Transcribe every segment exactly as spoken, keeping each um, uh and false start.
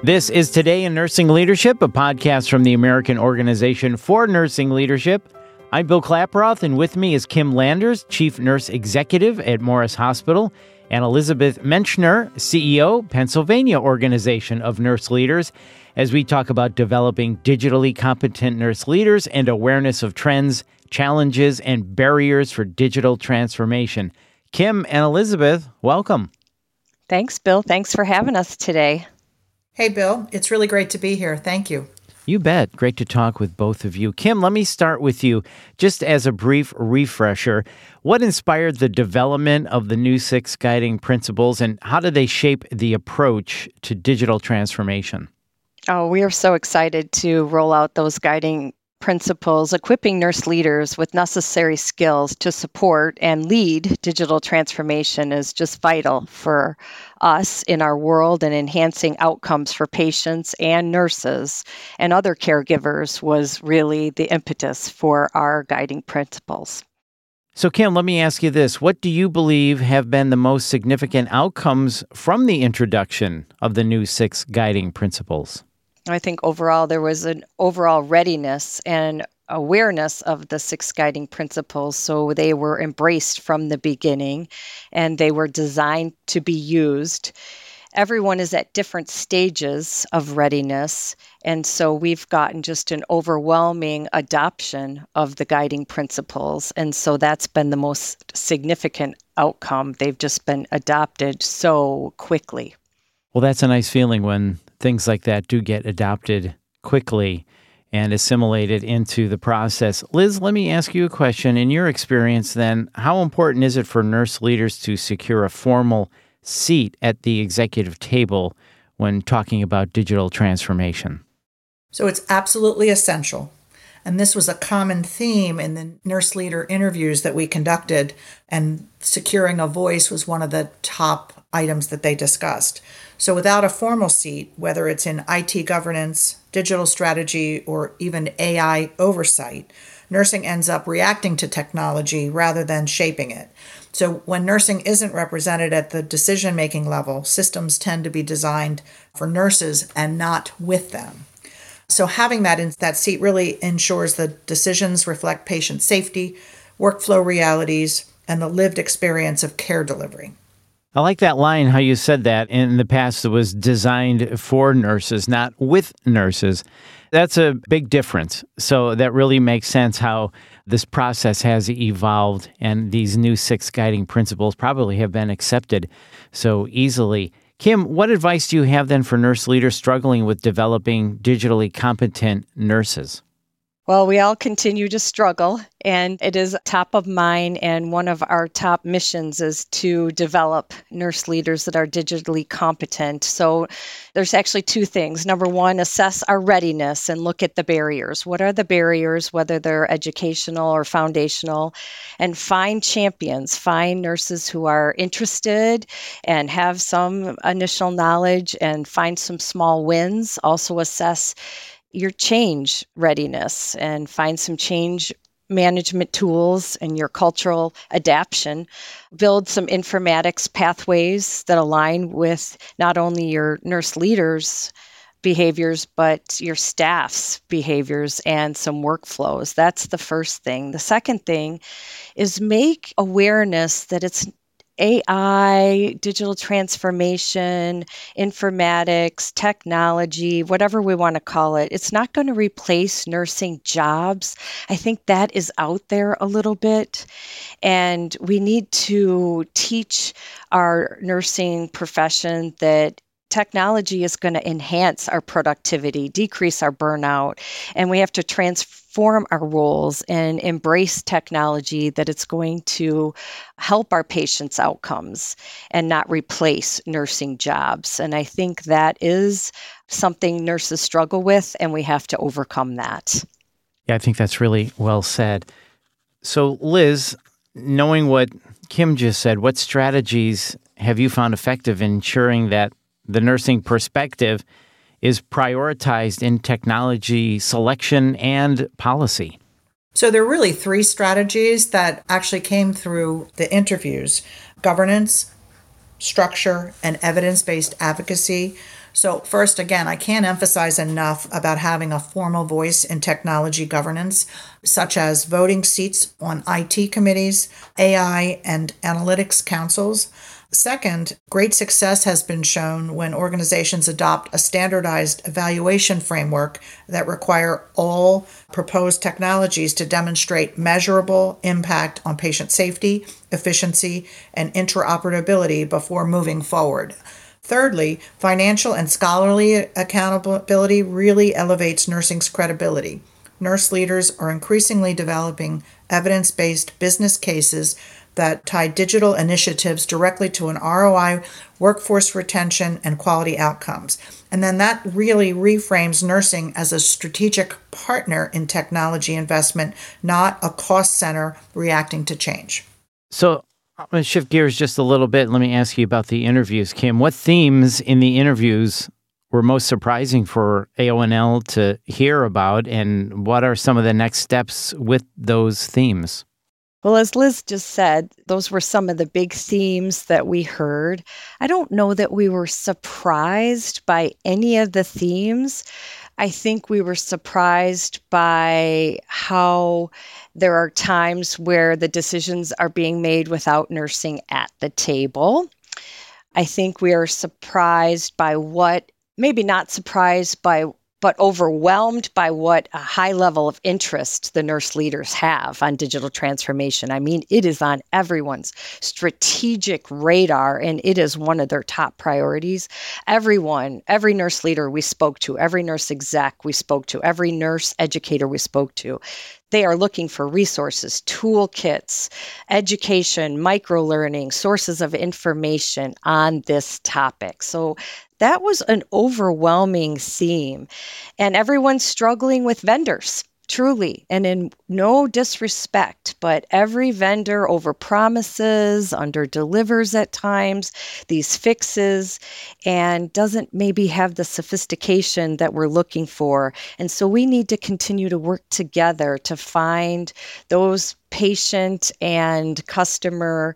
This is Today in Nursing Leadership, a podcast from the American Organization for Nursing Leadership. I'm Bill Klaproth, and with me is Kim Landers, Chief Nurse Executive at Morris Hospital, and Elizabeth Menschner, C E O, Pennsylvania Organization of Nurse Leaders, as we talk about developing digitally competent nurse leaders and awareness of trends, challenges, and barriers for digital transformation. Kim and Elizabeth, welcome. Thanks, Bill. Thanks for having us today. Hey, Bill. It's really great to be here. Thank you. You bet. Great to talk with both of you. Kim, let me start with you. Just as a brief refresher, what inspired the development of the new six guiding principles, and how do they shape the approach to digital transformation? Oh, we are so excited to roll out those guiding principles, equipping nurse leaders with necessary skills to support and lead digital transformation is just vital for us in our world, and enhancing outcomes for patients and nurses and other caregivers was really the impetus for our guiding principles. So, Kim, let me ask you this. What do you believe have been the most significant outcomes from the introduction of the new six guiding principles? I think overall there was an overall readiness and awareness of the six guiding principles. So they were embraced from the beginning and they were designed to be used. Everyone is at different stages of readiness. And so we've gotten just an overwhelming adoption of the guiding principles. And so that's been the most significant outcome. They've just been adopted so quickly. Well, that's a nice feeling when things like that do get adopted quickly and assimilated into the process. Liz, let me ask you a question. In your experience, then, how important is it for nurse leaders to secure a formal seat at the executive table when talking about digital transformation? So it's absolutely essential. And this was a common theme in the nurse leader interviews that we conducted, and securing a voice was one of the top items that they discussed. So without a formal seat, whether it's in I T governance, digital strategy, or even A I oversight, nursing ends up reacting to technology rather than shaping it. So when nursing isn't represented at the decision-making level, systems tend to be designed for nurses and not with them. So having that in that seat really ensures the decisions reflect patient safety, workflow realities, and the lived experience of care delivery. I like that line, how you said that. In the past, it was designed for nurses, not with nurses. That's a big difference. So that really makes sense how this process has evolved, and these new six guiding principles probably have been accepted so easily. Kim, what advice do you have then for nurse leaders struggling with developing digitally competent nurses? Well, we all continue to struggle, and it is top of mind, and one of our top missions is to develop nurse leaders that are digitally competent. So there's actually two things. Number one, assess our readiness and look at the barriers. What are the barriers, whether they're educational or foundational, and find champions, find nurses who are interested and have some initial knowledge, and find some small wins. Also assess your change readiness and find some change management tools and your cultural adaptation. Build some informatics pathways that align with not only your nurse leaders' behaviors, but your staff's behaviors and some workflows. That's the first thing. The second thing is make awareness that it's A I, digital transformation, informatics, technology, whatever we want to call it, it's not going to replace nursing jobs. I think that is out there a little bit. And we need to teach our nursing profession that technology is going to enhance our productivity, decrease our burnout, and we have to transform our roles and embrace technology that it's going to help our patients' outcomes and not replace nursing jobs. And I think that is something nurses struggle with, and we have to overcome that. Yeah, I think that's really well said. So, Liz, knowing what Kim just said, what strategies have you found effective in ensuring that the nursing perspective is prioritized in technology selection and policy? So there are really three strategies that actually came through the interviews: governance, structure, and evidence-based advocacy. So first, again, I can't emphasize enough about having a formal voice in technology governance, such as voting seats on I T committees, A I and analytics councils. Second, great success has been shown when organizations adopt a standardized evaluation framework that require all proposed technologies to demonstrate measurable impact on patient safety, efficiency, and interoperability before moving forward. Thirdly, financial and scholarly accountability really elevates nursing's credibility. Nurse leaders are increasingly developing evidence-based business cases that tie digital initiatives directly to an R O I, workforce retention, and quality outcomes. And then that really reframes nursing as a strategic partner in technology investment, not a cost center reacting to change. So I'm going to shift gears just a little bit. Let me ask you about the interviews, Kim. What themes in the interviews were most surprising for A O N L to hear about, and what are some of the next steps with those themes? Well, as Liz just said, those were some of the big themes that we heard. I don't know that we were surprised by any of the themes. I think we were surprised by how there are times where the decisions are being made without nursing at the table. I think we are surprised by what, maybe not surprised by but overwhelmed by what a high level of interest the nurse leaders have on digital transformation. I mean, it is on everyone's strategic radar, and it is one of their top priorities. Everyone, every nurse leader we spoke to, every nurse exec we spoke to, every nurse educator we spoke to, they are looking for resources, toolkits, education, micro-learning, sources of information on this topic. So that was an overwhelming theme. And everyone's struggling with vendors, truly. And in no disrespect, but every vendor overpromises, under-delivers at times, these fixes, and doesn't maybe have the sophistication that we're looking for. And so we need to continue to work together to find those patient and customer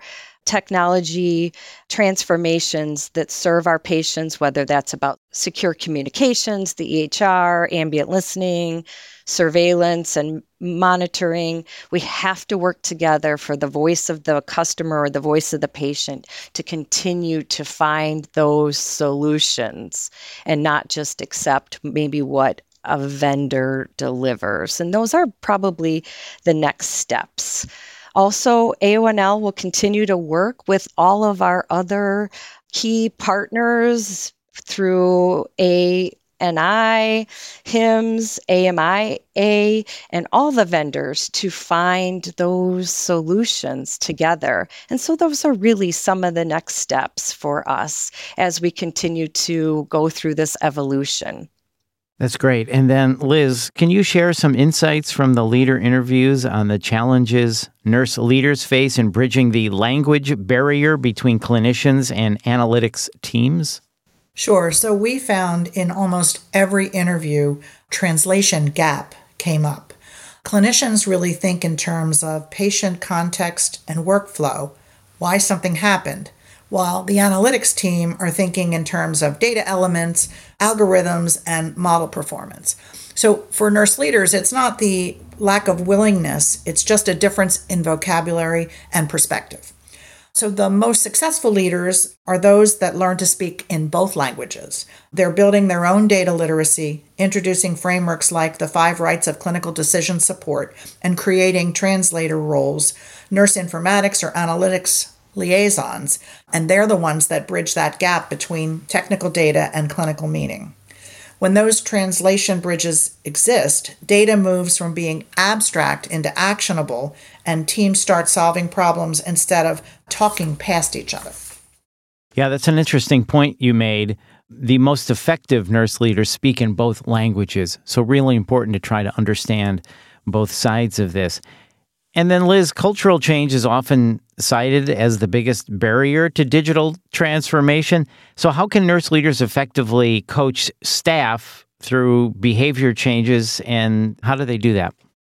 technology transformations that serve our patients, whether that's about secure communications, the E H R, ambient listening, surveillance, and monitoring. We have to work together for the voice of the customer or the voice of the patient to continue to find those solutions and not just accept maybe what a vendor delivers. And those are probably the next steps. Also, A O N L will continue to work with all of our other key partners through A N I, HIMSS, A M I A, and all the vendors to find those solutions together. And so those are really some of the next steps for us as we continue to go through this evolution. That's great. And then, Liz, can you share some insights from the leader interviews on the challenges nurse leaders face in bridging the language barrier between clinicians and analytics teams? Sure. So we found in almost every interview, translation gap came up. Clinicians really think in terms of patient context and workflow, why something happened, while the analytics team are thinking in terms of data elements, algorithms, and model performance. So for nurse leaders, it's not the lack of willingness, it's just a difference in vocabulary and perspective. So the most successful leaders are those that learn to speak in both languages. They're building their own data literacy, introducing frameworks like the five rights of clinical decision support, and creating translator roles, nurse informatics or analytics liaisons, and they're the ones that bridge that gap between technical data and clinical meaning. When those translation bridges exist, data moves from being abstract into actionable, and teams start solving problems instead of talking past each other. Yeah, that's an interesting point you made. The most effective nurse leaders speak in both languages, so really important to try to understand both sides of this. And then, Liz, cultural change is often cited as the biggest barrier to digital transformation. So how can nurse leaders effectively coach staff through behavior changes, and how do they do that?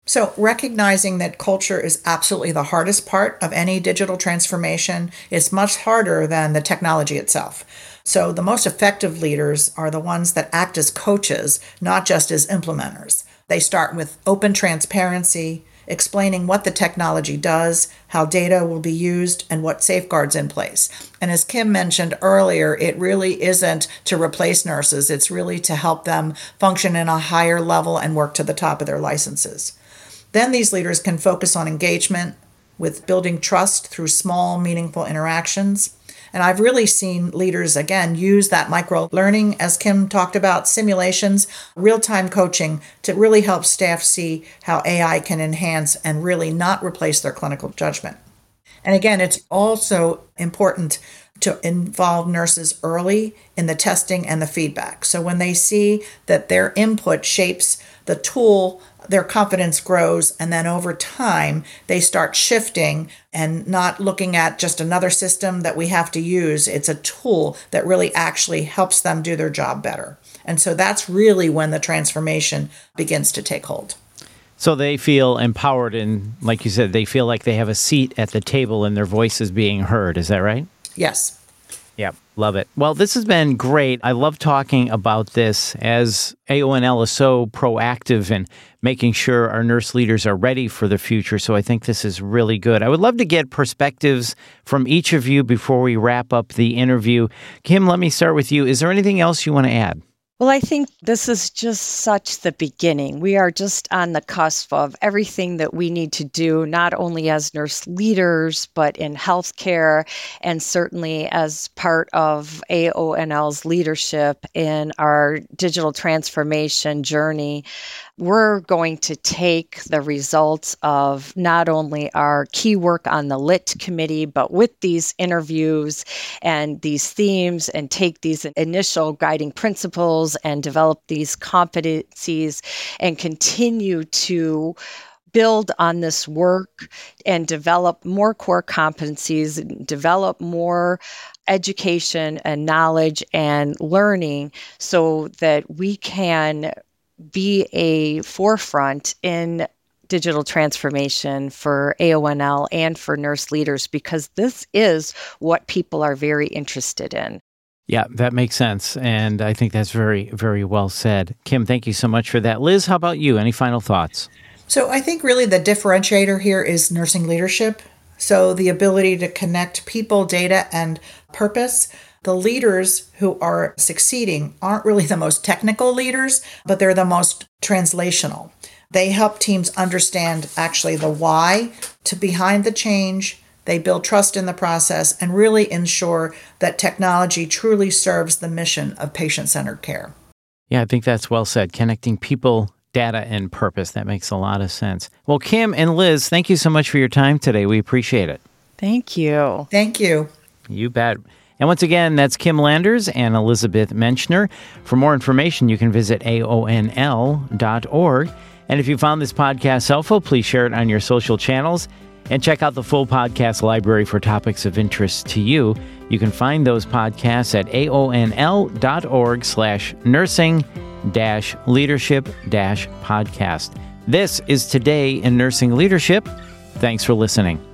So recognizing that culture is absolutely the hardest part of any digital transformation is much harder than the technology itself. So the most effective leaders are the ones that act as coaches, not just as implementers. They start with open transparency, explaining what the technology does, how data will be used, and what safeguards in place. And as Kim mentioned earlier, it really isn't to replace nurses. It's really to help them function in a higher level and work to the top of their licenses. Then these leaders can focus on engagement with building trust through small, meaningful interactions. And I've really seen leaders, again, use that micro-learning, as Kim talked about, simulations, real-time coaching to really help staff see how A I can enhance and really not replace their clinical judgment. And again, it's also important to involve nurses early in the testing and the feedback. So when they see that their input shapes the tool, their confidence grows, and then over time, they start shifting and not looking at just another system that we have to use. It's a tool that really actually helps them do their job better. And so that's really when the transformation begins to take hold. So they feel empowered and, like you said, they feel like they have a seat at the table and their voice is being heard. Is that right? Yes. Yeah, love it. Well, this has been great. I love talking about this as A O N L is so proactive in making sure our nurse leaders are ready for the future. So I think this is really good. I would love to get perspectives from each of you before we wrap up the interview. Kim, let me start with you. Is there anything else you want to add? Well, I think this is just such the beginning. We are just on the cusp of everything that we need to do, not only as nurse leaders, but in healthcare, and certainly as part of A O N L's leadership in our digital transformation journey. We're going to take the results of not only our key work on the L I T committee, but with these interviews and these themes, and take these initial guiding principles and develop these competencies and continue to build on this work and develop more core competencies, develop more education and knowledge and learning so that we can be a forefront in digital transformation for A O N L and for nurse leaders, because this is what people are very interested in. Yeah, that makes sense. And I think that's very, very well said. Kim, thank you so much for that. Liz, how about you? Any final thoughts? So I think really the differentiator here is nursing leadership. So the ability to connect people, data, and purpose. The leaders who are succeeding aren't really the most technical leaders, but they're the most translational. They help teams understand actually the why to behind the change. They build trust in the process and really ensure that technology truly serves the mission of patient-centered care. Yeah, I think that's well said. Connecting people, data, and purpose. That makes a lot of sense. Well, Kim and Liz, thank you so much for your time today. We appreciate it. Thank you. Thank you. You bet. And once again, that's Kim Landers and Elizabeth Menchner. For more information, you can visit A O N L dot org. And if you found this podcast helpful, please share it on your social channels and check out the full podcast library for topics of interest to you. You can find those podcasts at A O N L dot org slash nursing dash leadership dash podcast. This is Today in Nursing Leadership. Thanks for listening.